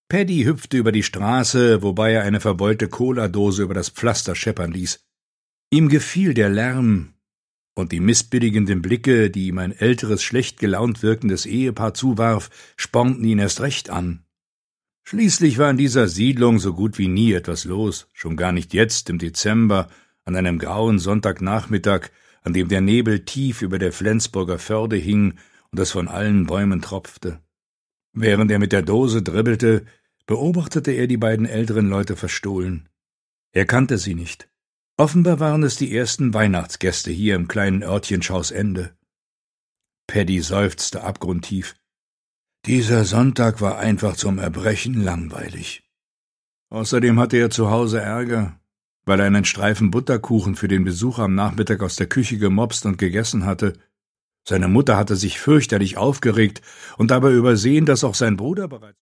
Paddy hüpfte über die Straße, wobei er eine verbeulte Cola-Dose über das Pflaster scheppern ließ. Ihm gefiel der Lärm, und die missbilligenden Blicke, die ihm ein älteres, schlecht gelaunt wirkendes Ehepaar zuwarf, spornten ihn erst recht an. Schließlich war in dieser Siedlung so gut wie nie etwas los, schon gar nicht jetzt im Dezember, an einem grauen Sonntagnachmittag, an dem der Nebel tief über der Flensburger Förde hing und es von allen Bäumen tropfte. Während er mit der Dose dribbelte, beobachtete er die beiden älteren Leute verstohlen. Er kannte sie nicht. Offenbar waren es die ersten Weihnachtsgäste hier im kleinen Örtchen Schausende. Paddy seufzte abgrundtief. Dieser Sonntag war einfach zum Erbrechen langweilig. Außerdem hatte er zu Hause Ärger, weil er einen Streifen Butterkuchen für den Besuch am Nachmittag aus der Küche gemopst und gegessen hatte. Seine Mutter hatte sich fürchterlich aufgeregt und dabei übersehen, dass auch sein Bruder bereits